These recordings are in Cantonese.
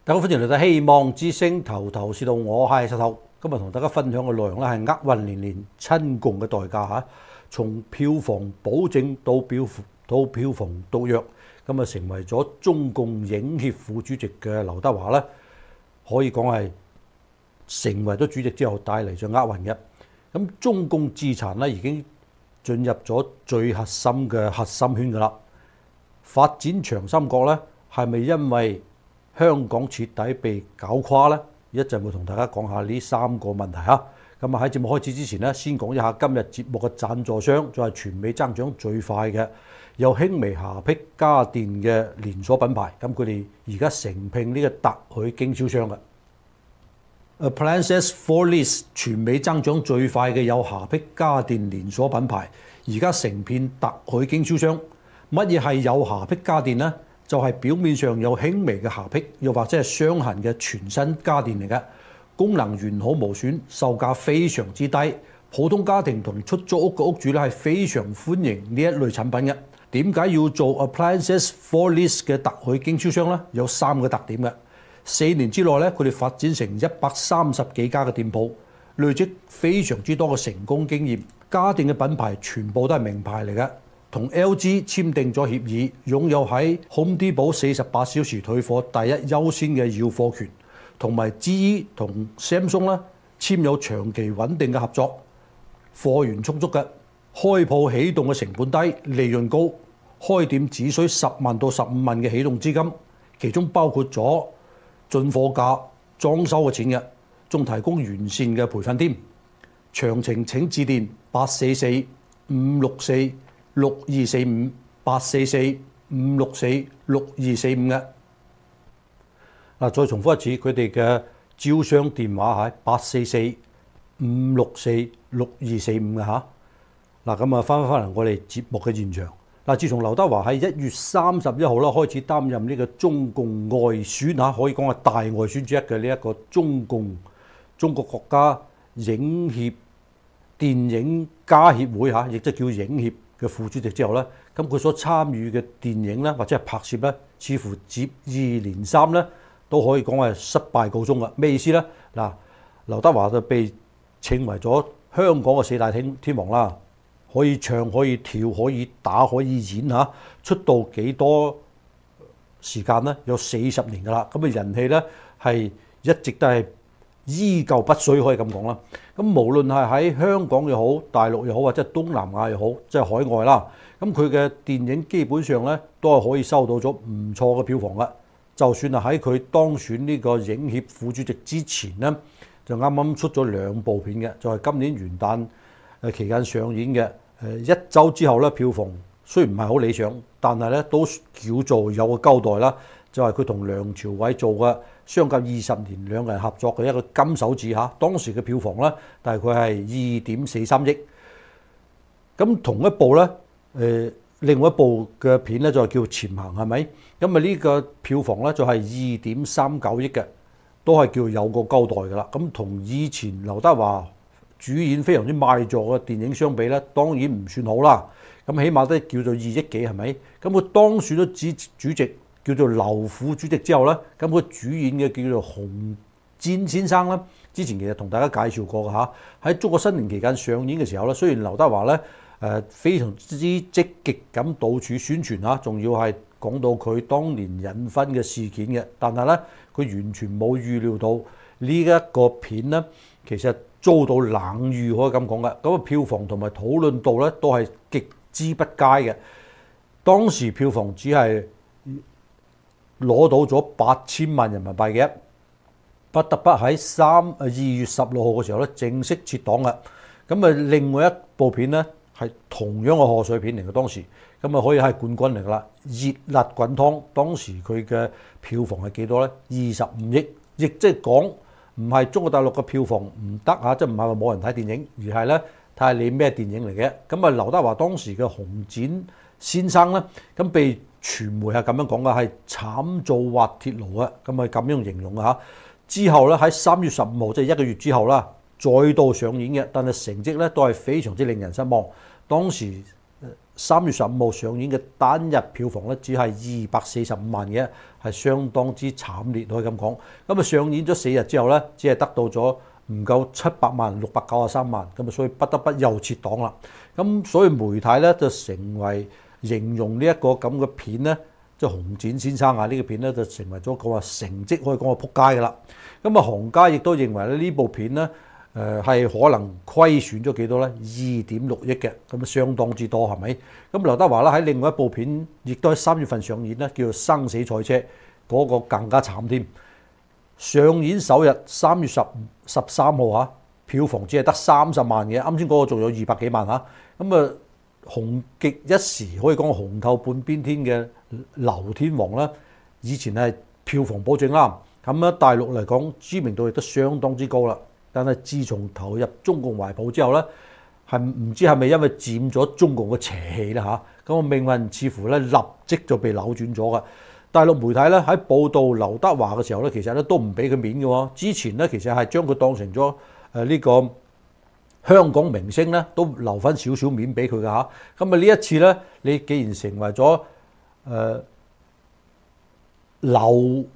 大家好，歡迎嚟到希望之星頭頭是道，我係石頭。今日同大家分享嘅內容咧係厄運連連親共嘅代價嚇，從票房保證到票房毒藥，咁啊成為咗中共影協副主席嘅劉德華咧，可以講係成為咗主席之後帶嚟咗厄運嘅。咁中共資產咧已經進入咗最核心嘅核心圈㗎啦。發展長三角咧係咪因為香港徹底被搞垮呢？一陣會同大家講下呢三個問題嚇。咁啊喺節目開始之前呢，先講一下今日節目嘅贊助商，就係全美增長最快嘅有輕微霞癖家電嘅連鎖品牌。咁佢哋而家承聘呢個特許經銷商嘅 Appliances for Lease， 全美增長最快嘅有霞癖家電連鎖品牌，而家承聘特許經銷商。乜嘢係有霞癖家電呢？就係表面上有輕微嘅霞癖，又或者係傷痕嘅全新家電嚟嘅，功能完好無損，售價非常之低，普通家庭同出租屋嘅屋主咧係非常歡迎呢一類產品嘅。點解要做 Appliances for Lease 嘅特許經銷商呢？有三個特點嘅。4年之內咧，佢哋發展成130幾家嘅店鋪，累積非常之多嘅成功經驗。家電嘅品牌全部都係名牌嚟嘅。同 LG 簽訂咗協議，擁有喺 Home Depot 48小時退貨第一優先嘅要貨權，同埋 GE 同 Samsung 咧簽有長期穩定嘅合作，貨源充足嘅，開鋪起動嘅成本低，利潤高，開店只需10萬到15萬嘅起動資金，其中包括咗進貨價、裝修嘅錢嘅，仲提供完善嘅培訓添。詳情請致電844 564 6245 844 564 6245嘅。嗱，再重複一次佢哋嘅招商電話係844 564 6245嘅嚇。嗱，咁啊翻嚟我哋節目嘅現場。嗱，自從劉德華喺1月31號啦開始擔任呢個中共外宣嚇，可以講係大外宣之一嘅呢一個中國國家影協電影家協會嚇，亦即係叫影協嘅副主席之後咧，咁佢所參與嘅電影咧，或者係拍攝咧，似乎接二連三咧，都可以講係失敗告終嘅。咩意思咧？嗱，劉德華就被稱為咗香港嘅四大天王啦，可以唱、可以跳、可以打、可以演嚇，出道幾多時間咧？有40年㗎啦。咁嘅人氣咧係一直都係依舊不衰，可以咁講啦。咁無論係喺香港又好、大陸又好，或者係東南亞又好，即係海外啦。咁佢嘅電影基本上咧都係可以收到咗唔錯嘅票房嘅。就算係喺佢當選呢個影協副主席之前咧，就啱啱出咗2部片嘅，就係今年元旦期間上演嘅。1週之後咧，票房雖然唔係好理想，但係咧都叫做有個交代啦。就係佢同梁朝偉做嘅相隔20年兩個人合作嘅一個金手指嚇，當時嘅票房咧大概係2.43億。咁同一部咧，另外一部嘅片咧就係叫《潛行》，係咪？咁啊呢個票房咧就係2.39億嘅，都係叫有個交代㗎啦。咁同以前劉德華主演非常之賣座嘅電影相比咧，當然唔算好啦。咁起碼都叫做2億幾，係咪？咁佢當選咗主席，叫做劉副主席之後咧，咁佢主演嘅叫做紅毯先生啦。之前其實同大家介紹過嘅嚇，喺中國新年期間上演嘅時候咧，雖然劉德華咧非常之積極咁到處宣傳嚇，仲要係講到佢當年隱婚嘅事件嘅，但係咧佢完全冇預料到呢一個片咧，其實遭到冷遇，可以咁講嘅。咁啊票房同埋討論度咧都係極之不佳嘅。當時票房只係攞到咗8000萬人民幣嘅，不得不喺2月16號嘅時候咧正式撤檔嘅。咁啊，另外一部片咧係同樣嘅賀歲片嚟嘅，當時咁啊可以係冠軍嚟㗎啦，《熱辣滾湯》當時佢嘅票房係幾多咧？25億，亦即係講唔係中國大陸嘅票房唔得嚇，即係唔係話冇人睇電影，而係咧睇下你咩電影嚟嘅。咁啊，劉德華當時嘅紅毯先生咧，咁被傳媒係咁樣講嘅，係慘做滑鐵盧啊，咁係咁樣形容嘅嚇。之後咧喺3月15號，即係1個月之後啦，再度上演嘅，但係成績咧都係非常之令人失望。當時 3月15號上映嘅單日票房咧，只係245萬嘅，係相當之慘烈可以咁講。咁啊上演咗4日之後咧，只係得到咗唔夠700萬，693萬，咁啊所以不得不又撤檔啦。咁所以媒體咧就成為形容呢一個咁嘅片咧，即係紅毯先生啊呢個片咧就成為咗個話成績可以講話撲街㗎啦。咁啊行家亦都認為咧呢部片咧係可能虧損咗幾多咧？2.6億嘅，咁啊相當之多係咪？咁劉德華咧喺另外一部片亦都喺3月份上演咧，叫做《生死賽車》，嗰個更加慘添。上演首日3月13號嚇，票房只係得30萬嘅，啱先嗰個仲有200幾萬嚇。咁啊紅極一時，可以講紅透半邊天嘅劉天王啦，以前係票房保證啦。咁喺大陸嚟講，知名度亦都相當之高啦。但係自從投入中共懷抱之後咧，係唔知係咪因為佔咗中共嘅邪氣咧嚇？咁個命運似乎咧立即就被扭轉咗㗎。大陸媒體咧喺報導劉德華嘅時候咧，其實咧都唔俾佢面嘅喎。之前咧其實係將佢當成咗呢個香港明星咧，都留翻少少面俾佢㗎嚇。咁啊呢一次咧，你既然成為咗劉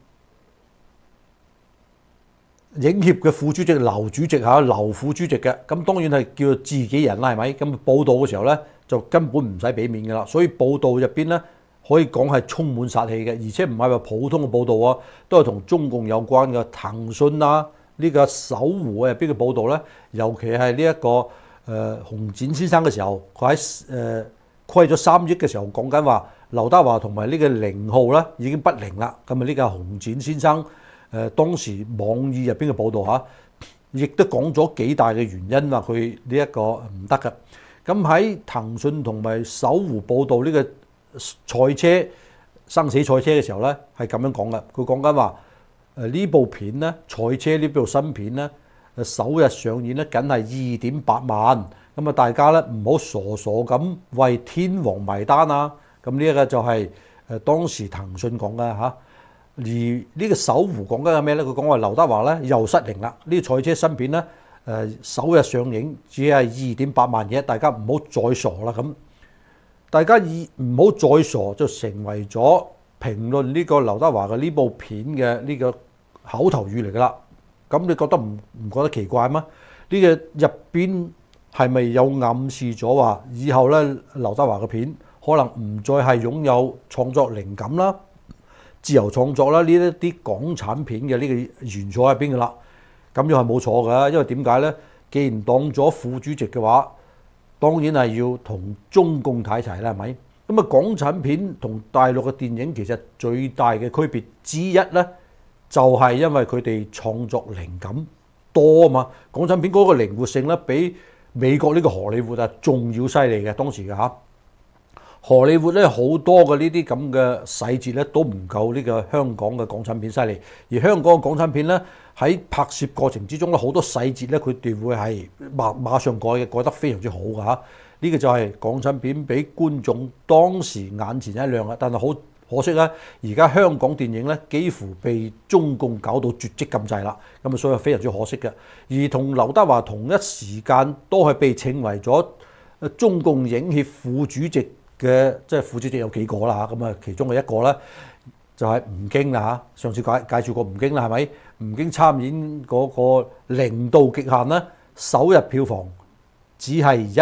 影協嘅副主席劉主席嚇，劉副主席嘅，咁當然係叫做自己人啦，係咪？咁報導嘅時候咧，就根本唔使俾面㗎啦。所以報導入邊咧，可以講係充滿殺氣嘅，而且唔係話普通嘅報導啊，都係同中共有關嘅。騰訊啊，呢個搜狐入邊嘅報導咧，尤其係呢一個紅毯先生嘅時候，佢喺虧咗3億嘅時候講緊話，劉德華同埋呢個寧浩咧已經不靈啦。咁啊呢個紅毯先生。當時網易入邊嘅報導嚇，亦都講咗幾大嘅原因話佢呢一個唔得嘅。咁喺騰訊同埋搜狐報導呢個賽車生死賽車嘅時候咧，係咁樣講嘅。佢講緊話呢部片咧，賽車呢部新片咧，首日上演咧，僅係2.8萬。咁啊，大家咧唔好傻傻咁為天王埋單啊！咁呢一個就係當時騰訊講嘅嚇。而呢個搜狐講緊係咩咧？佢講話劉德華咧又失靈啦。呢個賽車新片咧，首日上映只係2.8萬嘅，大家唔好再傻啦咁。大家唔好再傻，就成為咗評論呢個劉德華嘅呢部片嘅呢個口頭語嚟㗎啦。咁你覺得唔覺得奇怪嗎？呢個入邊係咪有暗示咗話以後咧劉德華嘅片可能唔再係擁有創作靈感啦？自由創作啦，呢一啲港產片嘅呢個元素喺邊㗎啦？咁樣係冇錯㗎，因為點解咧？既然當咗副主席嘅話，當然係要同中共睇齊啦，係咪？咁啊，港產片同大陸嘅電影其實最大嘅區別之一咧，就係因為佢哋創作靈感多啊嘛。港產片嗰個靈活性咧，比美國呢個荷里活啊仲要犀利嘅當時嘅嚇。荷里活咧好多嘅呢啲咁嘅細節咧都唔夠呢個香港嘅港產片犀利，而香港嘅港產片咧喺拍攝過程之中咧好多細節咧佢哋會係馬上改嘅，改得非常之好㗎嚇。呢個就係港產片俾觀眾當時眼前一亮啊！但係好可惜咧，而家香港電影咧幾乎被中共搞到絕跡咁滯啦，咁啊所以非常之可惜嘅。而同劉德華同一時間都係被稱為咗中共影協副主席嘅，即係副主席有幾個啦嚇，咁啊其中嘅一個咧就係吳京啦嚇，上次介紹過吳京啦係咪？吳京參演嗰個零度極限咧，首日票房只係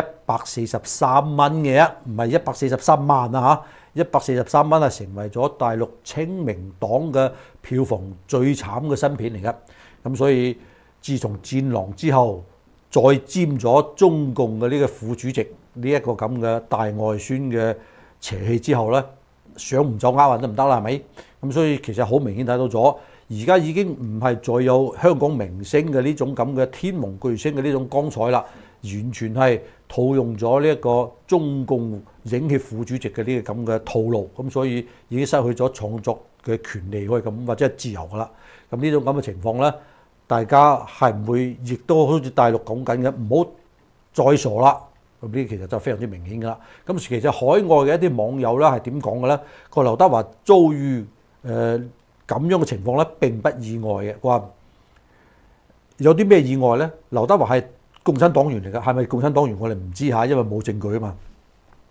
143蚊嘅啫，唔係143萬啊嚇，143蚊係成為咗大陸清明檔嘅票房最慘嘅新片嚟嘅。咁所以自從戰狼之後，再沾咗中共嘅呢個副主席呢一個咁嘅大外宣嘅邪氣之後咧，想唔走厄運都唔得啦，係咪？咁所以其實好明顯睇到咗，而家已經唔係再有香港明星嘅呢種咁嘅天王巨星嘅呢種光彩啦，完全係套用咗呢一個中共影協副主席嘅呢個咁嘅套路，咁所以已經失去咗創作嘅權利可以咁或者係自由噶啦。咁呢種咁嘅情況咧，大家係唔會亦都好似大陸講緊嘅，唔好再傻啦。咁呢其實就非常之明顯㗎啦。咁其實海外嘅一啲網友咧係點講嘅咧？個劉德華遭遇咁樣嘅情況咧並不意外嘅。佢話有啲咩意外咧？劉德華係共產黨員嚟㗎，係咪共產黨員我哋唔知嚇，因為冇證據啊嘛。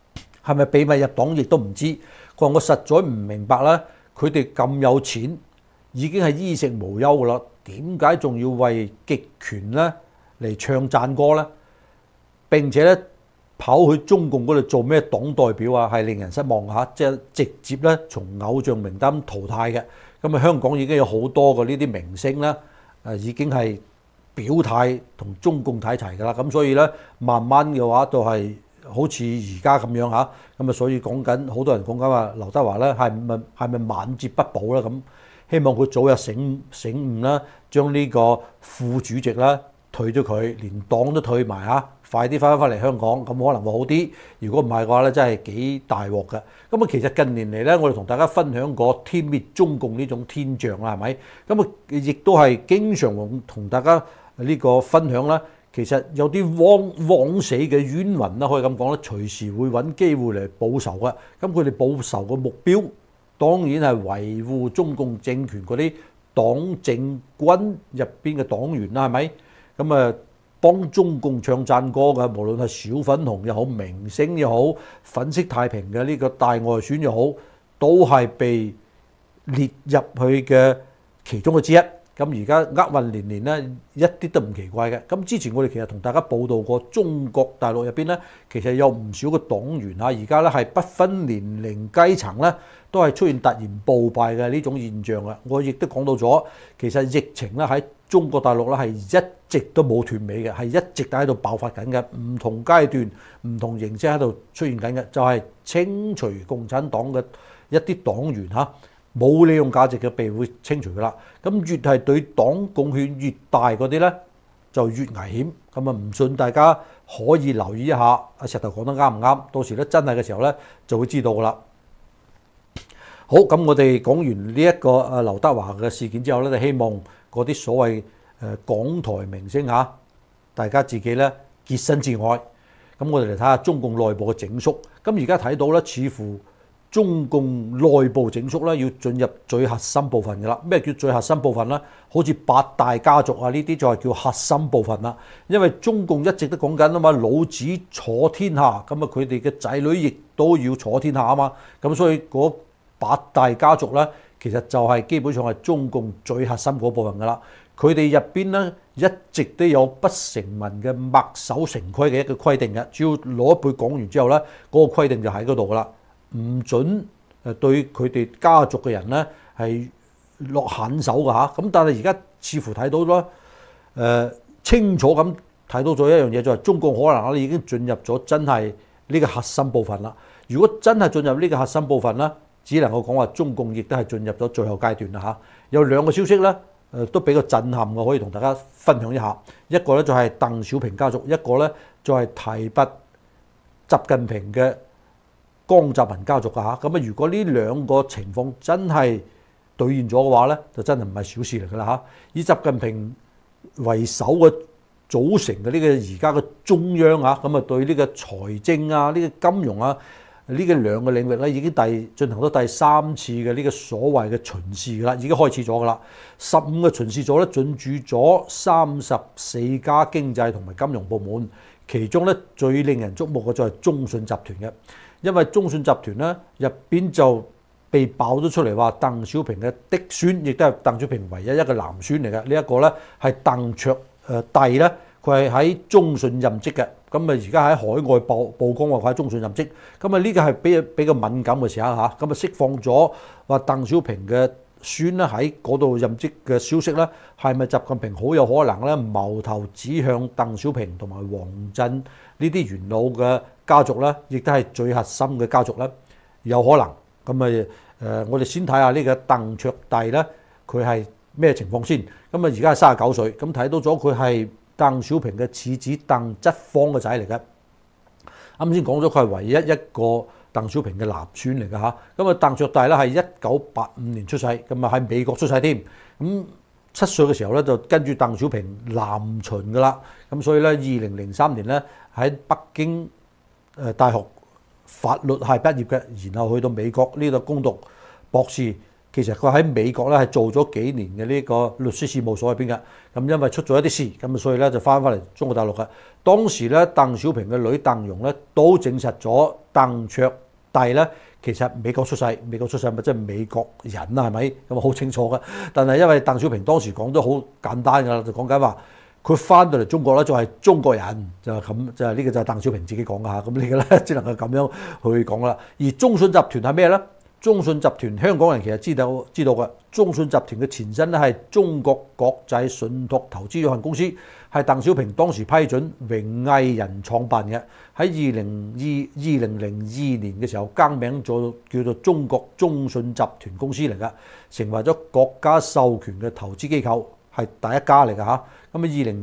係咪秘密入黨亦都唔知。佢話我實在唔明白啦，佢哋咁有錢，已經係衣食無憂噶啦，點解仲要為極權咧嚟唱讚歌咧？並且咧跑去中共嗰度做咩黨代表啊？係令人失望嚇，即係直接咧從偶像名單淘汰嘅。咁啊，香港已經有好多個呢啲明星啦，已經係表態同中共睇齊㗎啦。咁所以咧，慢慢嘅話都係好似而家咁樣嚇。咁啊，所以講緊好多人講緊話劉德華咧係咪晚節不保啦？咁希望佢早日醒悟啦，將呢個副主席啦退咗佢，連黨都退埋嚇，快啲翻嚟香港，咁可能會好啲。如果唔係嘅話咧，真係幾大鑊㗎。咁啊，其實近年嚟咧，我哋同大家分享過天滅中共呢種天象啦，係咪？咁啊，亦都係經常同大家呢個分享啦。其實有啲枉死嘅冤魂啦，可以咁講啦，隨時會揾機會嚟報仇嘅。咁佢哋報仇嘅目標當然係維護中共政權嗰啲黨政軍入邊嘅黨員啦，係咪？咁啊，幫中共唱讚歌嘅，無論係小粉紅又好，明星又好，粉飾太平嘅呢個大外選又好，都係被列入去嘅其中嘅之一。咁而家厄運連連咧，一啲都唔奇怪嘅。咁之前我哋其實同大家報道過，中國大陸入邊咧，其實有唔少嘅黨員啊，而家咧係不分年齡階層咧，都係出現突然暴敗嘅呢種現象啊！我亦都講到咗，其實疫情咧喺中國大陸咧係一直都冇斷尾嘅，係一直都喺度爆發緊嘅，唔同階段、唔同形式喺度出現緊嘅，就係清除共產黨嘅一啲黨員嚇。冇利用價值嘅被會清除㗎啦，咁越係對黨貢獻越大嗰啲咧，就越危險。咁啊，唔信大家可以留意一下，阿石頭講得啱唔啱？到時咧真係嘅時候咧，就會知道㗎啦。好，咁我哋講完呢一個劉德華嘅事件之後咧，就希望嗰啲所謂港台明星嚇，大家自己咧潔身自愛。咁我哋嚟睇下中共內部嘅整肅。咁而家睇到咧，似乎中共內部整肅咧，要進入最核心部分㗎啦。咩叫最核心部分咧？好似八大家族啊，呢啲就係叫核心部分啦。因為中共一直都講緊啊嘛，老子坐天下，咁啊佢哋嘅仔女亦都要坐天下啊嘛。咁所以嗰八大家族咧，其實就係基本上係中共最核心嗰部分㗎啦。佢哋入邊咧一直都有不成文嘅墨守成規嘅一個規定嘅，只要攞一輩講完之後咧，嗰個規定就喺嗰度㗎啦。唔准對佢哋家族嘅人咧係落狠手㗎嚇，咁但係而家似乎睇到咯，清楚咁睇到咗一樣嘢，就係中共可能咧已經進入咗真係呢個核心部分啦。如果真係進入呢個核心部分咧，只能夠講話中共亦都係進入咗最後階段啦嚇。有兩個消息咧，都比較震撼嘅，可以同大家分享一下。一個咧就係鄧小平家族，一個咧就係提拔習近平嘅江澤民家族㗎嚇。咁啊，如果呢兩個情況真係兌現咗嘅話咧，就真係唔係小事嚟㗎啦嚇。以習近平為首嘅組成嘅呢個而家嘅中央啊，咁啊對呢個財政啊、呢個金融啊呢個兩個領域咧，已經進行咗第三次嘅呢個所謂嘅巡視㗎啦，已經開始咗㗎啦。15個巡視組咧進駐咗34家經濟同埋金融部門，其中咧最令人矚目嘅就係中信集團嘅，因為中信集團咧入邊就被爆咗出嚟話鄧小平嘅嫡孫，亦都係鄧小平唯一一個男孫嚟嘅。呢一個咧係鄧卓棣咧，佢係喺中信任職嘅。咁啊，而家喺海外曝光話佢喺中信任職。咁啊，呢個係比較敏感嘅時候嚇。咁啊，釋放咗話鄧小平嘅孫咧喺嗰度任職嘅消息咧，係咪習近平好有可能咧矛頭指向鄧小平同埋王震呢啲元老嘅家族咧，亦都係最核心嘅家族咧，有可能。咁啊我哋先睇下呢個鄧卓棣咧，佢係咩情況先？咁啊，而家係39歲，咁睇到咗佢係鄧小平嘅次子鄧則方嘅仔嚟嘅。啱先講咗佢係唯一一個鄧小平嘅男孫嚟嘅嚇。咁啊，鄧卓棣咧係1985年出世，咁啊喺美國出世添。咁7歲嘅時候咧就跟住鄧小平南巡㗎啦。咁所以咧2003年咧喺北京大學法律系畢業嘅，然後去到美國呢度攻讀博士， 其實佢喺美國咧係做咗幾年嘅呢個律師事務所入邊嘅。咁因為出咗一啲事，咁所以咧就翻嚟中國大陸嘅。當時咧鄧小平嘅女鄧蓉咧都證實咗鄧卓棣咧其實美國出世咪即係美國人啊，係咪？咁好清楚嘅。但係因為鄧小平當時講得好簡單㗎啦，就講緊話佢翻到嚟中國咧就係中國人，就係咁，就係呢個就係鄧小平自己講㗎嚇。咁呢個咧只能夠咁樣去講啦。而中信集團係咩咧？中信集團香港人其實知道嘅，中信集團嘅前身咧係中國國際信託投資有限公司，係鄧小平當時批准榮毅人創辦嘅。喺2002年嘅時候更名咗叫做中國中信集團公司嚟㗎，成為咗國家授權嘅投資機構，係第一家嚟㗎嚇。咁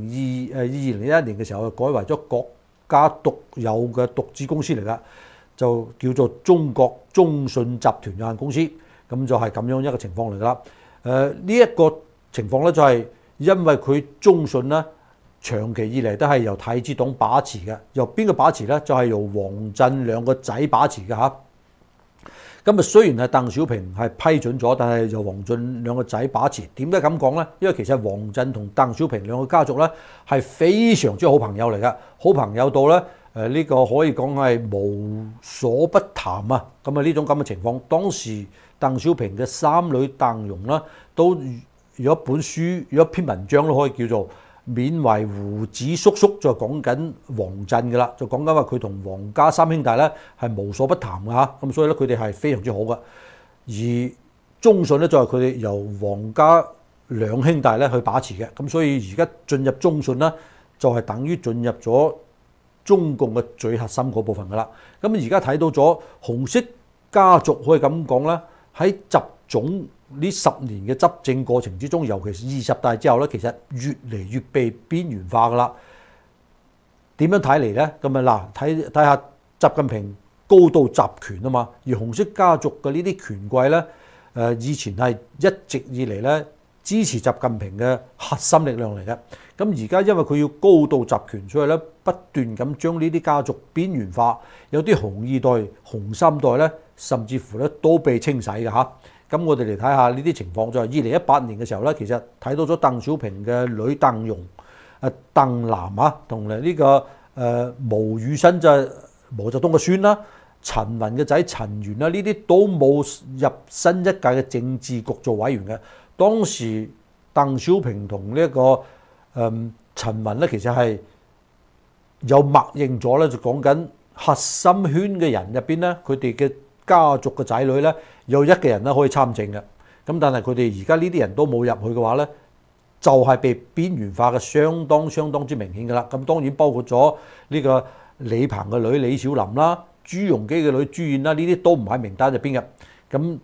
2001年嘅時候改為咗國家獨有嘅獨資公司嚟㗎。就叫做中國中信集團有限公司，咁就係咁樣一個情況嚟㗎啦。呢一個情況咧就係因為佢中信咧長期以嚟都係由太子黨把持嘅，由邊個把持咧？就係由王震兩個仔把持嘅嚇。咁雖然係鄧小平係批准咗，但係由王震兩個仔把持。點解咁講咧？因為其實王震同鄧小平兩個家族咧係非常之好朋友嚟㗎，好朋友到咧。呢個可以講係無所不談啊！咁呢種咁嘅情況，當時鄧小平嘅三女鄧蓉啦，都有一本書，有一篇文章都可以叫做緬懷胡子叔叔，就講緊王震㗎啦，就講緊話佢同王家三兄弟咧係無所不談㗎嚇，咁所以咧佢哋係非常之好嘅。而中信咧就係佢哋由王家兩兄弟咧去把持嘅，咁所以而家進入中信咧就係等於進入咗中共嘅最核心嗰部分㗎啦，咁而家睇到咗紅色家族可以咁講啦，喺習總呢10年嘅執政過程之中，尤其是20大之後咧，其實越嚟越被邊緣化㗎啦。點樣睇嚟咧？咁啊嗱，睇下習近平高度集權啊嘛，而紅色家族嘅呢啲權貴咧，以前係一直以嚟咧支持習近平嘅核心力量嚟嘅。咁而家因為佢要高度集權，所以咧不斷咁將呢啲家族邊緣化，有啲紅二代、紅三代咧，甚至乎咧都被清洗嘅嚇。咁我哋嚟睇下呢啲情況，就係2018年嘅時候咧，其實睇到咗鄧小平嘅女鄧蓉、鄧南啊，同呢個毛宇新就係毛澤東嘅孫啦，陳雲嘅仔陳元啦，呢啲都冇入新一屆嘅政治局做委員嘅。當時鄧小平同呢一個陳雲咧，其實係有默認咗咧，就講緊核心圈嘅人入邊咧，佢哋嘅家族嘅仔女咧，有一個人咧可以參政嘅。咁但係佢哋而家呢啲人都冇入去嘅話咧，就係被邊緣化嘅相當之明顯㗎啦。咁當然包括咗呢個李鵬嘅女李小琳啦、朱鎔基嘅女朱燕啦，呢啲都唔喺名單入邊嘅。咁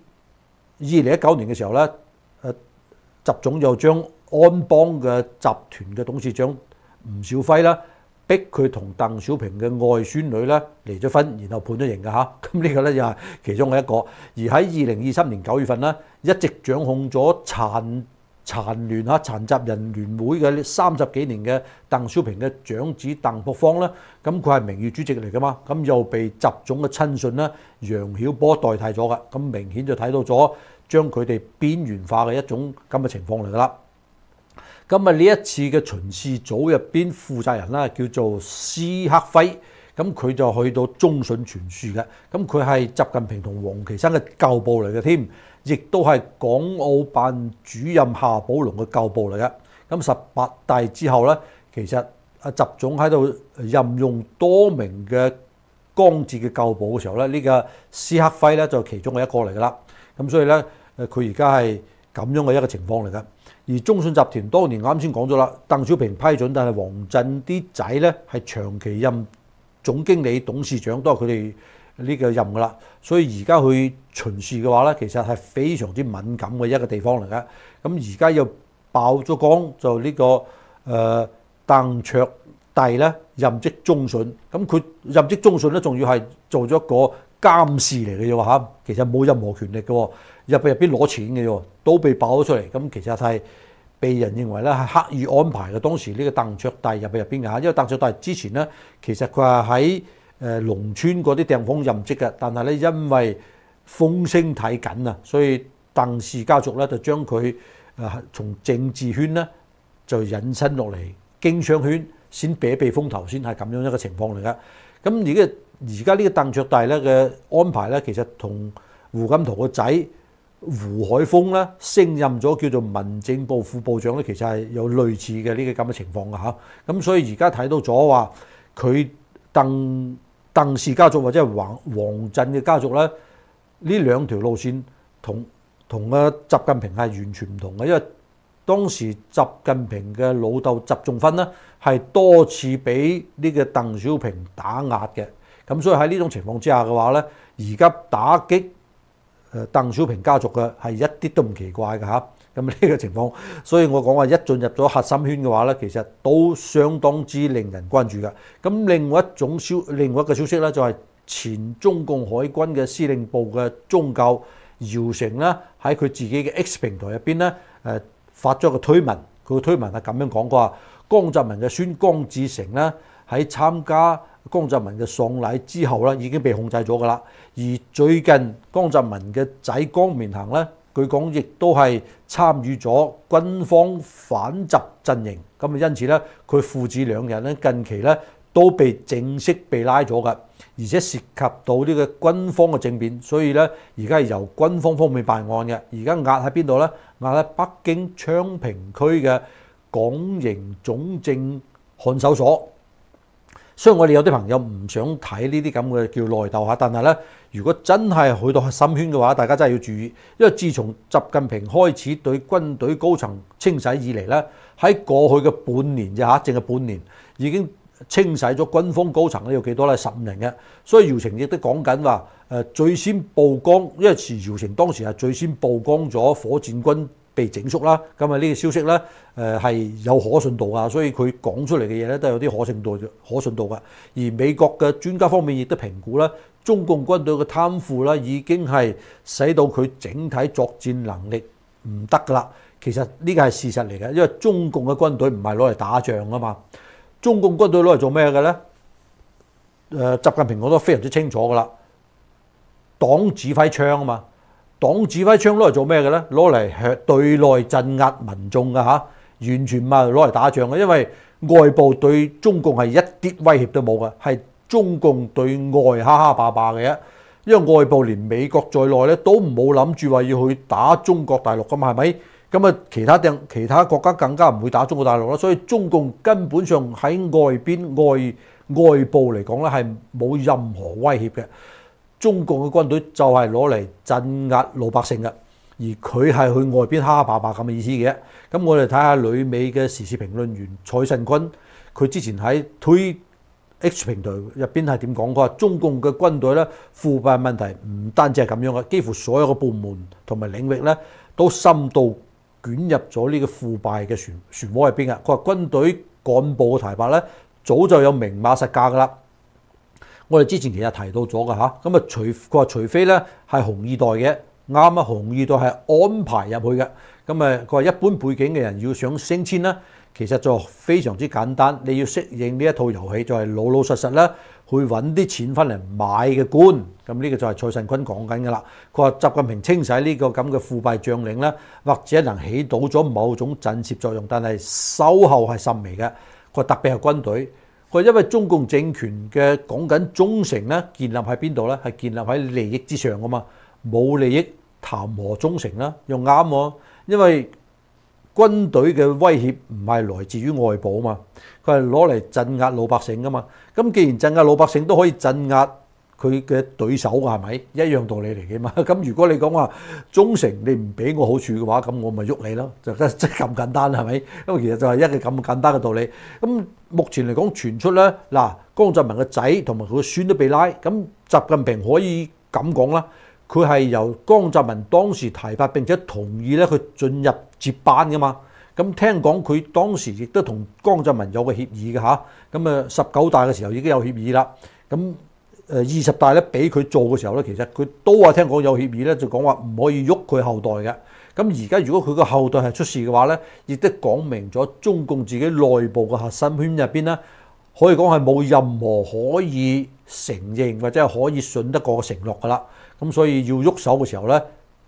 2019年嘅時候咧，習總又將安邦嘅集團嘅董事長吳兆輝啦，逼佢同鄧小平嘅外孫女咧離咗婚，然後判咗刑㗎嚇。咁呢個咧又係其中嘅一個。而喺2023年9月份咧，一直掌控咗殘疾人聯會嘅30幾年嘅鄧小平嘅長子鄧樸方咧，咁佢係名譽主席嚟㗎嘛，咁又被習總嘅親信咧楊曉波代替咗㗎。咁明顯就睇到咗將佢哋邊緣化嘅一種咁嘅情況嚟㗎啦。咁呢一次嘅巡視組入邊負責人啦，叫做施克輝，咁佢就去到中信傳樹嘅，咁佢係習近平同王岐山嘅舊部嚟嘅添，亦都係港澳辦主任夏寶龍嘅舊部嚟嘅。咁18大之後咧，其實習總喺度任用多名嘅江浙嘅舊部嘅時候咧，呢個施克輝咧就其中嘅一個嚟㗎啦。咁所以咧，佢而家係咁樣嘅一個情況嚟㗎。而中信集團當年啱先講咗啦，鄧小平批准，但係王震啲仔咧係長期任總經理、董事長，都係佢哋呢個任㗎啦。所以而家去巡視嘅話咧，其實係非常之敏感嘅一個地方嚟㗎。咁而家又爆咗光，就呢個鄧卓棣咧任職中信，咁佢任職中信咧，仲要係做咗一個監事嚟嘅啫嚇，其實冇任何權力嘅喎，入邊攞錢嘅喎，都被爆咗出嚟。咁其實係被人認為咧係刻意安排嘅。當時呢個鄧卓棣入邊嘅嚇，因為鄧卓棣之前咧其實佢係喺農村嗰啲地方任職嘅，但係咧因為風聲太緊啊，所以鄧氏家族咧就將佢從政治圈咧就引申落嚟經商圈，先避避風頭，先係咁樣一個情況嚟㗎。咁而家呢個鄧卓大咧嘅安排咧，其實同胡錦濤個仔胡海峰咧升任咗叫做民政部副部長咧，其實係有類似嘅呢個咁嘅情況㗎嚇。咁所以而家睇到咗話佢鄧氏家族或者係王震嘅家族咧，呢兩條路線同習近平係完全唔同嘅，因為當時習近平嘅老豆習仲勳咧係多次俾呢個鄧小平打壓嘅，咁所以喺呢種情況之下嘅話咧，而家打擊鄧小平家族嘅係一啲都唔奇怪嘅嚇。咁呢個情況，所以我講話一進入咗核心圈嘅話咧，其實都相當之令人關注嘅。咁另外一個消息咧，就係前中共海軍嘅司令部嘅宗教姚成咧，喺佢自己嘅 X 平台入邊咧，發咗個推文。佢個推文係咁樣講過：江澤民嘅孫江志成咧，喺參加江澤民嘅喪禮之後咧，已經被控制咗㗎啦。而最近江澤民嘅仔江綿行咧，據講亦都係參與咗軍方反習陣營。咁啊，因此咧，佢父子兩人咧近期咧都被正式被拉咗㗎，而且涉及到呢個軍方嘅政變，所以咧而家係由軍方方面辦案嘅。而家押喺邊度咧？押喺北京昌平區嘅港營總政看守所。所以我哋有啲朋友唔想睇呢啲咁嘅叫內鬥嚇，但係咧，如果真係去到核心圈嘅話，大家真係要注意，因為自從習近平開始對軍隊高層清洗以嚟咧，喺過去嘅半年啫嚇，淨係半年已經清洗咗軍方高層咧有幾多咧？15人嘅。所以姚成亦都講緊話最先曝光，因為姚成當時係最先曝光咗火箭軍被整肅啦，咁啊呢個消息咧係有可信度啊，所以佢講出嚟嘅嘢咧都有啲可信度嘅。而美國嘅專家方面亦都評估咧，中共軍隊嘅貪腐咧已經係使到佢整體作戰能力唔得噶啦。其實呢個係事實嚟嘅，因為中共嘅軍隊唔係攞嚟打仗啊嘛，中共軍隊攞嚟做咩嘅咧？習近平講得非常之清楚噶啦，黨指揮槍啊嘛。黨指揮槍攞嚟做咩嘅咧？攞嚟對內鎮壓民眾嘅嚇，完全唔係攞嚟打仗嘅。因為外部對中共係一啲威脅都冇嘅，係中共對外蝦蝦霸霸嘅啫。因為外部連美國在內咧都冇諗住話要去打中國大陸㗎嘛，係咪？咁啊，其他國家更加唔會打中國大陸啦。所以中共根本上喺外部嚟講咧係冇任何威脅嘅。中共嘅軍隊就係攞嚟鎮壓老百姓嘅，而佢係去外邊蝦蝦霸霸咁嘅意思嘅。咁我哋睇下旅美嘅時事評論員蔡慎坤，佢之前喺推 X 平台入邊係點講？佢話中共嘅軍隊咧腐敗問題唔單止係咁樣嘅，幾乎所有嘅部門同埋領域咧都深度捲入咗呢個腐敗嘅漩渦入邊嘅。佢話軍隊幹部嘅提拔咧早就有明碼實價㗎啦。我哋之前其實提到咗㗎嚇，咁啊佢話除非咧係紅二代嘅，啱啊，紅二代係安排入去嘅。咁啊佢話一般背景嘅人要想升遷咧，其實就非常之簡單，你要適應呢一套遊戲，就係老老實實咧去揾啲錢翻嚟買嘅官。咁呢個就係蔡慎坤講緊㗎啦。佢話習近平清洗呢個咁嘅腐敗將領咧，或者能起到咗某種震懾作用，但係收後係甚微嘅。佢話特別係軍隊。佢因為中共政權嘅講緊忠誠咧，建立喺邊度咧？係建立喺利益之上㗎嘛，冇利益談何忠誠啦？又啱喎，因為軍隊嘅威脅唔係來自於外部啊嘛，佢係攞嚟鎮壓老百姓㗎嘛。咁既然鎮壓老百姓都可以鎮壓佢嘅對手㗎，係咪一樣道理嚟嘅嘛？咁如果你講話忠誠，你唔俾我好處嘅話，咁我咪喐你咯，就即係咁簡單係咪？因為其實就係一個咁簡單嘅道理。咁目前嚟講傳出咧，嗱江澤民嘅仔同埋佢個孫都被拉，咁習近平可以咁講啦，佢係由江澤民當時提拔並且同意咧，佢進入接班㗎嘛。咁聽講佢當時亦都同江澤民有個協議嘅嚇，咁啊19大嘅時候已經有協議啦。咁20大咧俾佢做嘅時候咧，其實佢都話聽講有協議咧，就講話唔可以喐佢後代嘅。咁而家如果佢個後代係出事嘅話咧，亦都講明咗中共自己內部嘅核心圈入邊咧，可以講係冇任何可以承認或者係可以信得過嘅承諾㗎啦。咁所以要喐手嘅時候咧，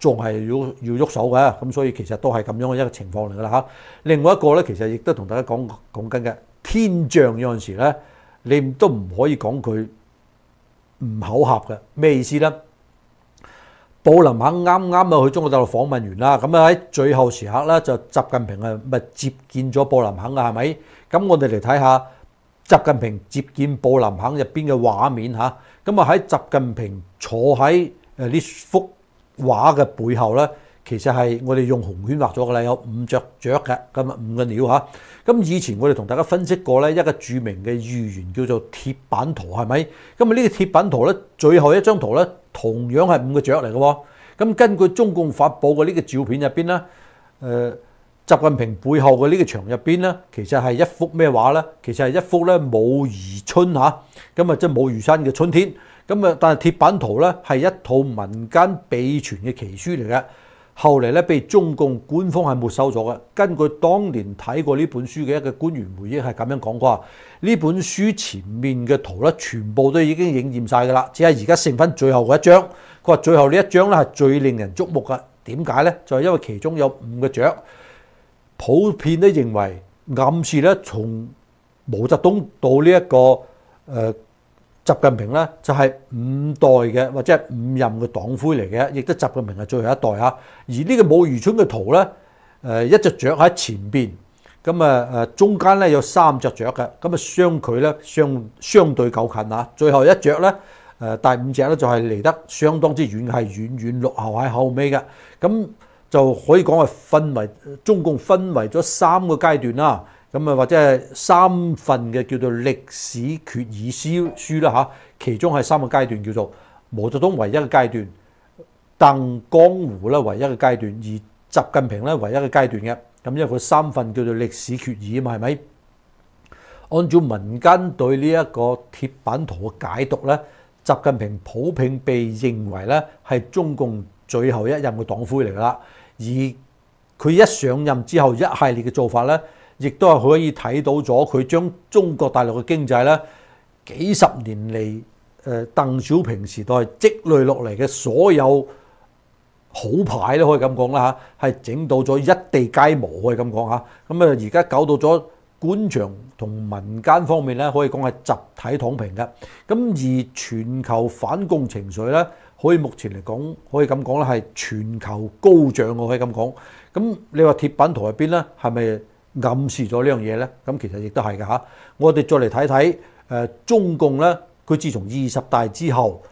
仲係要喐手嘅，咁所以其實都係咁樣嘅一個情況嚟㗎啦嚇。另外一個咧，其實亦都同大家講緊嘅天象有陣時咧，你都唔可以講佢唔巧合嘅。咩意思咧？布林肯啱啱啊去中國大陸訪問完啦，咁啊喺最後時刻咧就習近平啊咪接見咗布林肯啊，係咪？咁我哋嚟睇下習近平接見布林肯入邊嘅畫面嚇。咁啊喺習近平坐喺呢幅畫嘅背後咧，其實係我哋用紅圈畫咗㗎啦，有5隻雀嘅，咁啊5個鳥嚇。咁以前我哋同大家分析過咧，一個著名嘅預言叫做鐵板圖，係咪？咁啊呢個鐵板圖咧，最後一張圖咧，同樣係5個雀嚟嘅喎。咁根據中共發布嘅呢個照片入邊咧，習近平背後嘅呢個牆入邊咧，其實係一幅咩畫咧？其實係一幅咧武夷春嚇，咁啊即係武夷山嘅春天。咁啊，但係鐵板圖咧係一套民間秘傳嘅奇書嚟嘅，後嚟咧被中共官方係沒收咗嘅。根據當年睇過呢本書嘅一個官員回憶係咁樣講過，呢本書前面嘅圖咧全部都已經應驗晒㗎啦，只係而家剩翻最後嗰一張。佢話最後呢一張咧係最令人矚目嘅，點解咧？就係因為其中有5個雀，普遍都認為暗示咧從毛澤東到呢一個習近平咧就係5代嘅或者係5任嘅黨魁嚟嘅，亦都習近平係最後一代嚇。而呢個武夷春嘅圖咧，一隻雀喺前邊，咁啊中間咧有3隻雀嘅，咁啊相距咧相對夠近嚇。最後一隻咧。第5隻咧就係離得相當之遠，係遠遠落後喺後尾嘅，咁就可以講係中共分為咗3個階段啦，咁啊或者係3份嘅叫做歷史決議書啦嚇，其中係3個階段叫做毛澤東為一個階段，鄧江湖咧為一個階段，而習近平咧為一個階段嘅，咁因為佢3份叫做歷史決議啊嘛，係咪？按照民間對呢一個鐵板圖嘅解讀咧，習近平普遍被認為咧係中共最後一任嘅黨魁嚟㗎啦，而佢一上任之後一系列嘅做法咧，亦都係可以睇到咗佢將中國大陸嘅經濟咧幾十年嚟鄧小平時代積累落嚟嘅所有好牌咧，可以咁講啦嚇，係整到咗一地皆磨，可以咁講嚇。咁啊而家搞到咗官場同民間方面咧，可以講係集體躺平嘅。咁而全球反共情緒咧，可以目前嚟講，可以咁講咧，係全球高漲，我可以咁講。咁你話鐵板圖入邊咧，係咪暗示咗呢樣嘢咧？咁其實亦都係㗎嚇。我哋再嚟睇睇中共咧，佢自從20大之後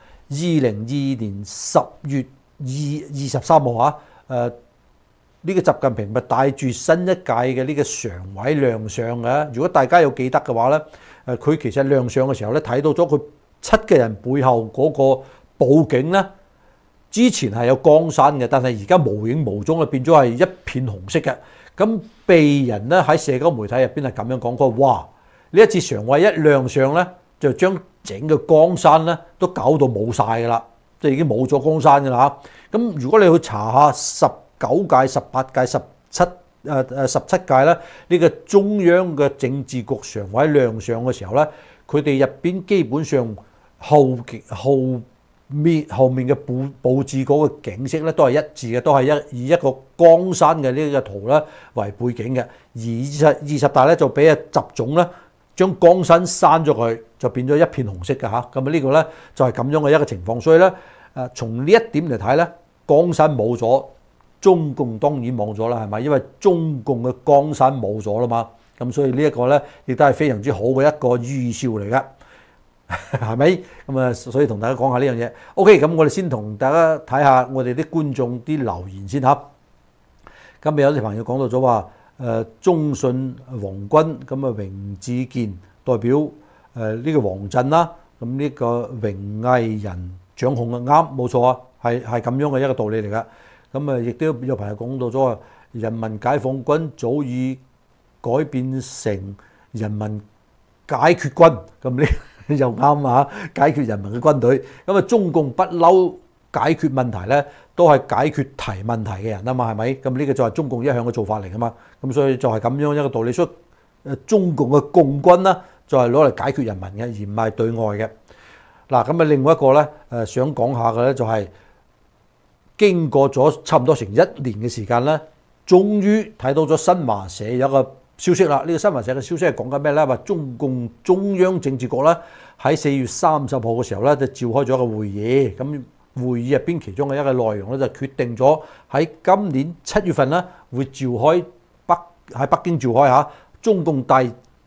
，2022年10月23號呢個習近平咪帶住新一屆嘅呢個常委亮相嘅。如果大家有記得嘅話咧，佢其實亮相嘅時候咧，睇到咗佢7個人背後嗰個佈景咧，之前係有江山嘅，但係而家無影無蹤啦，變咗係一片紅色嘅。咁被人咧喺社交媒體入邊係咁樣講過，哇！呢一次常委一亮相咧，就將整個江山咧都搞到冇晒㗎啦，即係已經冇咗江山㗎啦嚇。咁如果你去查下19屆、18屆、17屆咧，呢個中央嘅政治局常委亮相嘅時候咧，佢哋入邊基本上後面嘅佈置嗰個景色咧都係一致嘅，都係以一個江山嘅呢個圖咧為背景嘅。而20大咧就俾阿習總咧將江山刪咗佢，就變咗一片紅色嘅嚇。咁啊呢個咧就係咁樣嘅一個情況。所以咧從呢一點嚟睇咧，江山冇咗。中共當然冇咗啦，係咪？因為中共嘅江山冇咗啦嘛，咁所以呢一個咧，亦都係非常之好嘅一個預兆嚟嘅，係咪？咁啊，所以同大家講下呢樣嘢。OK，咁我哋先同大家睇下我哋啲觀眾啲留言先嚇。今日有啲朋友講到咗話，中信王軍咁啊，榮智健代表呢個王震啦，咁呢個榮毅人掌控啊，啱冇錯啊，係咁樣嘅一個道理嚟㗎。咁啊，亦都有朋友講到咗話，人民解放軍早已改變成人民解決軍，咁呢又啱啊！解決人民嘅軍隊，咁啊，中共不嬲解決問題咧，都係解決提問題嘅人啊嘛，係咪？咁呢個就係中共一向嘅做法嚟噶嘛，咁所以就係咁樣一個道理。所以中共嘅共軍啦，就係攞嚟解決人民嘅，而唔係對外嘅。嗱，咁啊，另外一個咧，想講下嘅咧就係經過咗差唔多成1年嘅時間咧，終於睇到咗新華社有一個消息啦。呢個新華社嘅消息係講緊咩咧？話中共中央政治局咧喺4月30號嘅時候咧就召開咗一個會議。咁會議入邊其中嘅一個內容咧就決定咗喺今年7月份咧會喺北京召開嚇中共第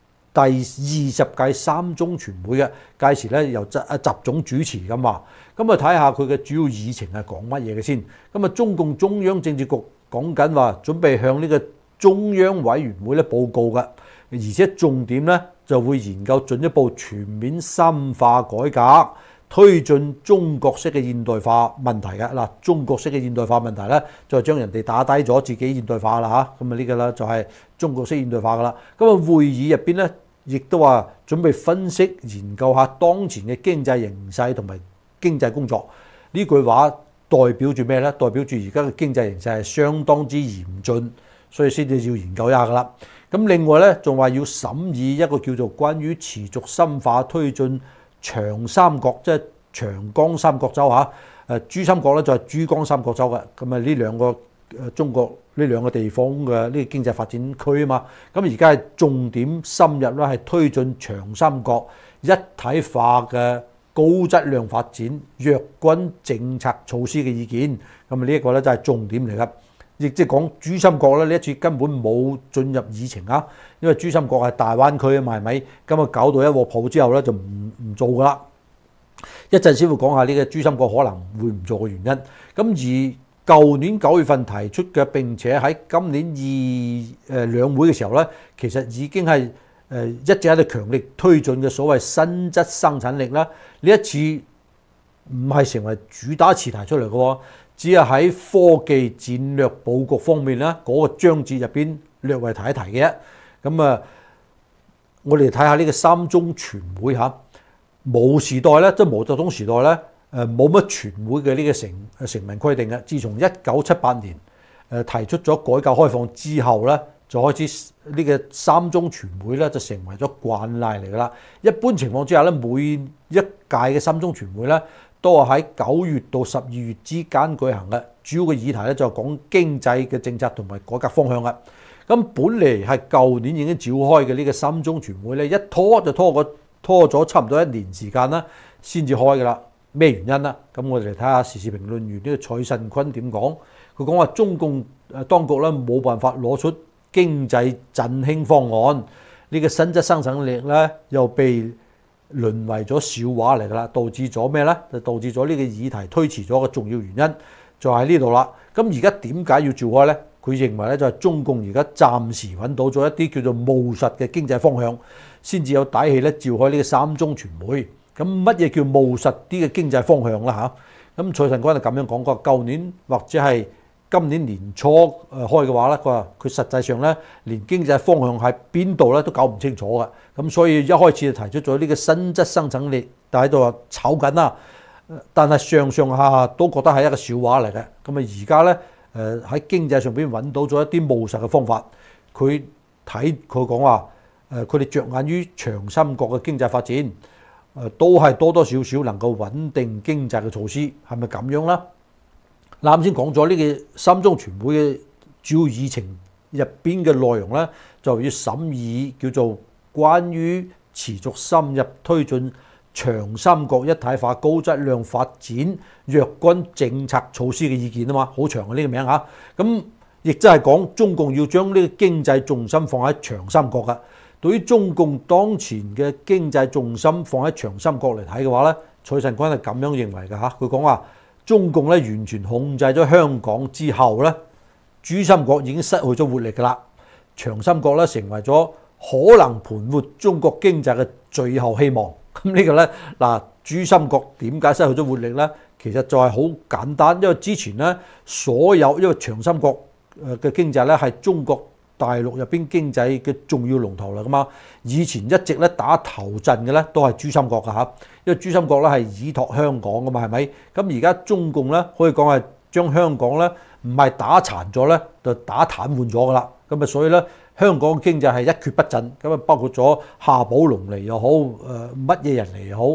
20屆三中全會嘅，屆時咧由習總主持咁話。咁啊睇下佢嘅主要議程係講乜嘢嘅先。咁啊中共中央政治局講緊話準備向呢個中央委員會咧報告嘅，而且重點咧就會研究進一步全面深化改革，推進中國式嘅現代化問題嘅。嗱，中國式嘅現代化問題咧，就係將人哋打低咗，自己現代化啦嚇。咁啊呢個咧就係中國式現代化噶啦。咁啊會議入邊咧，亦都話準備分析研究下當前嘅經濟形勢同埋經濟工作。呢句話代表住咩咧？代表住而家嘅經濟形勢係相當之嚴峻，所以先至要研究一下噶啦。咁另外咧，仲話要審議一個叫做關於持續深化推進長三角，即係長江三角洲嚇。珠三角咧就係珠江三角洲嘅。咁啊呢兩個中國呢兩個地方嘅呢個經濟發展區啊嘛。咁而家係重點深入啦，係推進長三角一體化嘅高質量發展若干政策措施嘅意見。咁啊呢一個咧就係重點嚟㗎。亦即係講珠三角咧，呢一次根本冇進入議程啊，因為珠三角係大灣區啊嘛，係咪？咁啊搞到一鑊泡之後咧，就唔做噶啦。一陣先會講下呢個珠三角可能會唔做嘅原因。咁而舊年9月份提出嘅，並且喺今年兩會嘅時候咧，其實已經係一直喺度強力推進嘅所謂新質生產力啦。呢一次唔係成為主打詞題出嚟嘅喎。只係喺科技戰略佈局方面咧，嗰個章節入邊略為提一提嘅。咁啊，我哋睇下呢個三中全會嚇，毛時代咧，即係毛澤東時代咧，冇乜全會嘅呢個成文規定嘅。自從1978年提出咗改革開放之後咧，就開始呢個三中全會咧就成為咗慣例嚟㗎啦。一般情況之下咧，每一屆嘅三中全會咧，都係喺9月到12月之間舉行嘅，主要嘅議題咧就係講經濟嘅政策同埋改革方向嘅。咁本嚟係舊年已經召開嘅呢個三中全會咧，一拖就拖咗差唔多1年時間啦，先至開㗎啦。咩原因啦？咁我哋嚟睇下時事評論員呢個蔡慎坤點講。佢講話中共當局咧冇辦法攞出經濟振興方案，呢個新質生產力咧又被淪為咗笑話嚟㗎啦，導致咗咩咧？就導致咗呢個議題推遲咗嘅重要原因就喺呢度啦。咁而家點解要召開咧？佢認為咧就係中共而家暫時揾到咗一啲叫做務實嘅經濟方向，先至有底氣咧召開呢個三中全會。咁乜嘢叫務實啲嘅經濟方向啦嚇？咁蔡慎坤就咁樣講過，舊年或者係今年年初開嘅話咧，佢話佢實際上咧連經濟方向喺邊度咧都搞唔清楚嘅。咁所以一開始就提出咗呢個新質生產力，就喺度炒緊啦。但係上下下都覺得係一個笑話嚟嘅。咁啊而家咧喺經濟上邊揾到咗一啲務實嘅方法。佢講話佢哋着眼於長三角嘅經濟發展，都係多多少少能夠穩定經濟嘅措施，係咪咁樣啦？啱先講咗呢個三中全會嘅主要議程入邊嘅內容咧，就要審議叫做關於持續深入推進長三角一體化高質量發展若干政策措施嘅意見啊嘛，好長嘅呢個名嚇。咁亦即係講中共要將呢個經濟重心放喺長三角㗎。對於中共當前嘅經濟重心放喺長三角嚟睇嘅話咧，蔡慎坤係咁樣認為嘅嚇。佢講話中共咧完全控制咗香港之後咧，珠三角已經失去咗活力㗎啦。長三角咧成為咗可能盤活中國經濟嘅最後希望。咁呢個咧嗱，珠三角點解失去咗活力咧？其實就係好簡單，因為之前咧因為長三角嘅經濟咧係中國大陸入邊經濟嘅重要龍頭嚟噶嘛。以前一直咧打頭陣嘅咧都係珠三角㗎嚇，因為珠三角咧係依託香港㗎嘛，係咪？咁而家中共咧可以講係將香港咧唔係打殘咗咧，就打癱瘓咗㗎啦。咁啊，所以咧香港經濟係一蹶不振。咁啊，包括咗夏寶龍嚟又好，乜嘢人嚟又好，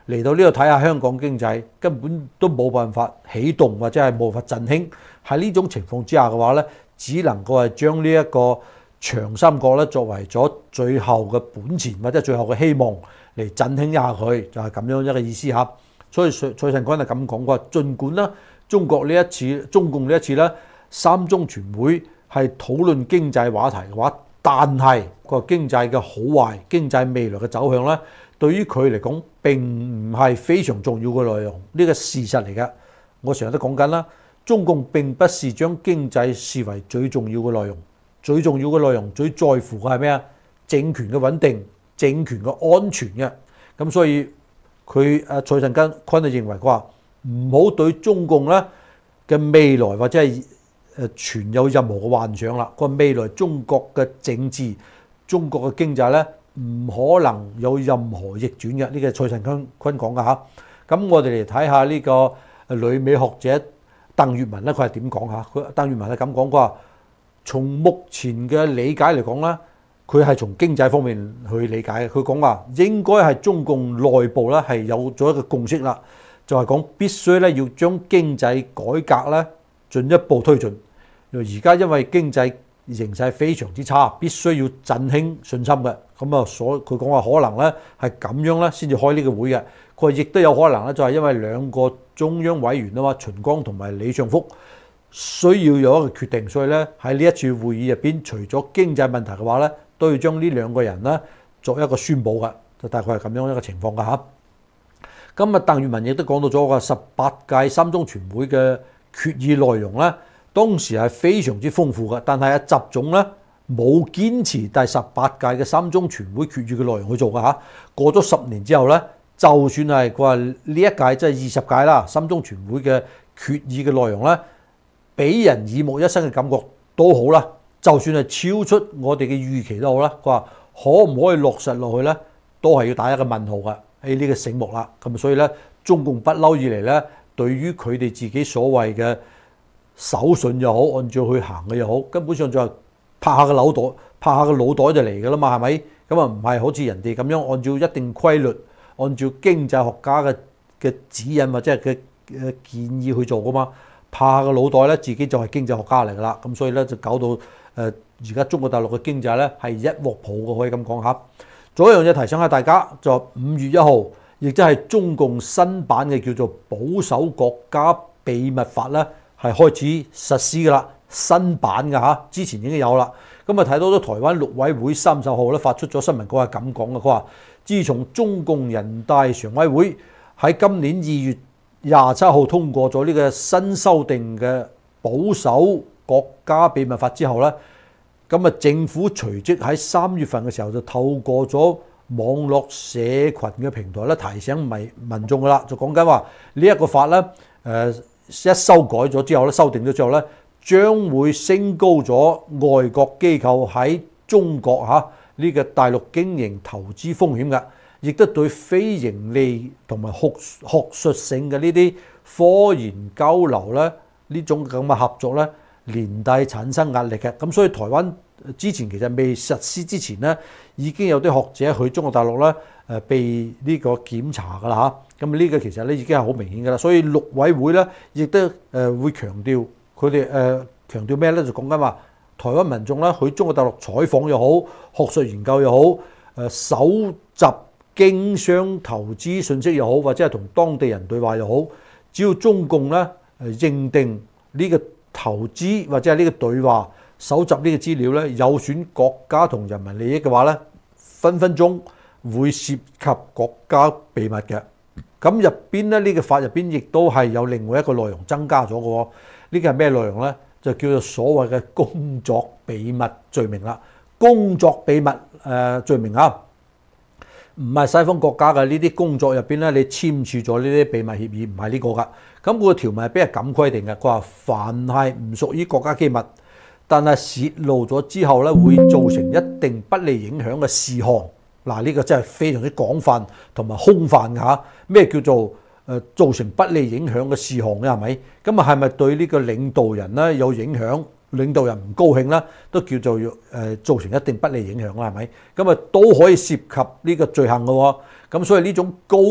嚟到呢度睇下香港經濟，根本都冇辦法起動或者係冇辦法振興。喺呢種情況之下嘅話咧，只能夠係將呢一個長三角咧作為咗最後嘅本錢或者最後嘅希望嚟振興一下佢，就係咁樣一個意思嚇。所以蔡陳坤係咁講過，儘管啦中共呢一次咧三中全會係討論經濟話題嘅話，但係個經濟嘅好壞、經濟未來嘅走向咧，對於佢嚟講並唔係非常重要嘅內容，呢個事實嚟嘅。我成日都講緊啦，中共並不是將經濟視為最重要嘅內容，最重要嘅內容最在乎嘅係咩啊？政權嘅穩定、政權嘅安全嘅。咁所以佢蔡陳坤就認為佢話唔好對中共咧嘅未來或者係存有任何嘅幻想啦。佢話未來中國嘅政治、中國嘅經濟咧唔可能有任何逆轉嘅。呢個係蔡陳坤講嘅嚇。咁我哋嚟睇下呢個旅美學者鄧月文咧，佢係點講嚇？鄧月文係咁講，佢話從目前嘅理解嚟講咧，佢係從經濟方面去理解嘅。佢講話應該係中共內部咧係有咗一個共識啦，就係講必須咧要將經濟改革咧進一步推進。而家因為經濟形勢非常之差，必須要振興信心嘅。咁啊，佢講話可能咧係咁樣咧先至開呢個會嘅。佢話亦都有可能咧，就係因為兩個中央委員啊嘛，秦剛同埋李尚福需要有一個決定，所以咧喺呢一次會議入邊，除咗經濟問題嘅話咧，都要將呢兩個人咧作一個宣佈嘅，就大概係咁樣一個情況㗎嚇。咁啊，鄧月文亦都講到咗個18屆三中全會嘅決議內容咧，當時係非常之豐富嘅，但係習總咧冇堅持第18屆嘅三中全會決議嘅內容去做㗎嚇。過咗10年之後咧，就算係佢話呢一屆即係20屆啦，三中全會嘅決議嘅內容咧，俾人耳目一新嘅感覺都好啦。就算係超出我哋嘅預期都好啦。佢話可唔可以落實落去咧，都係要打一個問號嘅。呢個醒目啦。咁所以咧，中共不嬲以嚟咧，對於佢哋自己所謂嘅手信又好，按照去行嘅又好，根本上就係拍下個腦袋就嚟㗎啦嘛，係咪？咁啊唔係好似人哋咁樣按照一定規律，按照經濟學家嘅指引或者係嘅建議去做㗎嘛。拍下個腦袋咧，自己就係經濟學家嚟㗎啦。咁所以咧就搞到而家中國大陸嘅經濟咧係一鑊泡嘅，可以咁講下。仲有一樣嘢提醒下大家，就5月1號，亦即係中共新版嘅叫做保守國家秘密法咧，係開始實施㗎啦。新版㗎嚇，之前已經有啦。咁啊睇到咗台灣陸委會30號咧發出咗新聞稿係咁講嘅，佢話自從中共人大常委會喺今年2月27號通過咗呢個新修訂嘅保守國家秘密法之後咧，咁啊政府隨即喺3月份嘅時候就透過咗網絡社群嘅平台咧提醒民眾㗎啦，就講緊話呢一個法咧一修改咗之後咧，修訂咗之後咧，將會升高咗外國機構喺中國呢個大陸經營投資風險嘅，亦都對非盈利同埋學術性嘅呢啲科研交流咧，呢種咁嘅合作咧，連帶產生壓力嘅。咁所以台灣之前其實未實施之前咧，已經有啲學者去中國大陸咧被呢個檢查㗎啦嚇。咁呢個其實咧已經係好明顯㗎啦。所以陸委會咧亦都會強調佢哋強調咩咧？就講緊話台灣民眾咧去中國大陸採訪又好，學術研究又好，搜集經商投資信息又好，或者係同當地人對話又好，只要中共咧認定呢個投資或者係呢個對話搜集呢個資料咧有損國家同人民利益嘅話咧，分分鐘會涉及國家秘密嘅。咁入邊咧呢個法入邊亦都係有另外一個內容增加咗嘅喎。呢個係咩內容咧？就叫做所謂嘅工作秘密罪名啦。工作秘密罪名啊，唔係西方國家嘅呢啲工作入邊咧，你簽署咗呢啲秘密協議，唔係呢個㗎。咁個條文係俾人咁規定嘅，佢話凡係唔屬於國家機密，但係泄露咗之後咧，會造成一定不利影響嘅事項。嗱，呢個真係非常之廣泛同埋空泛㗎嚇。咩叫做造成不利影響嘅事項咧？係咪？咁啊係咪對呢個領導人咧有影響？領導人唔高興啦，都叫做造成一定不利影響啦，係咪？咁啊都可以涉及呢個罪行嘅喎。咁所以呢種高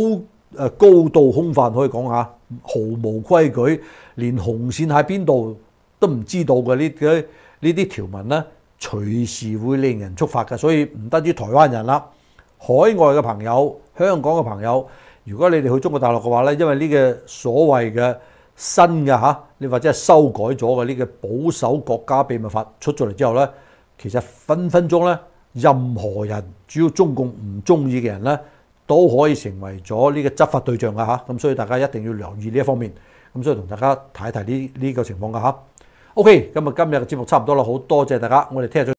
高度空泛，可以講下毫無規矩，連紅線喺邊度都唔知道嘅呢啲條文咧，隨時會令人觸發嘅。所以唔單止台灣人啦，海外嘅朋友、香港嘅朋友，如果你哋去中國大陸嘅話咧，因為呢個所謂嘅新嘅你或者係修改咗嘅呢個保守國家秘密法出咗嚟之後咧，其實分分鐘咧，任何人只要中共唔中意嘅人咧，都可以成為咗呢個執法對象嘅嚇。咁所以大家一定要留意呢一方面。咁所以同大家睇一睇呢個情況嘅嚇。OK，咁今日嘅節目差唔多啦，好多謝大家，我哋聽日再。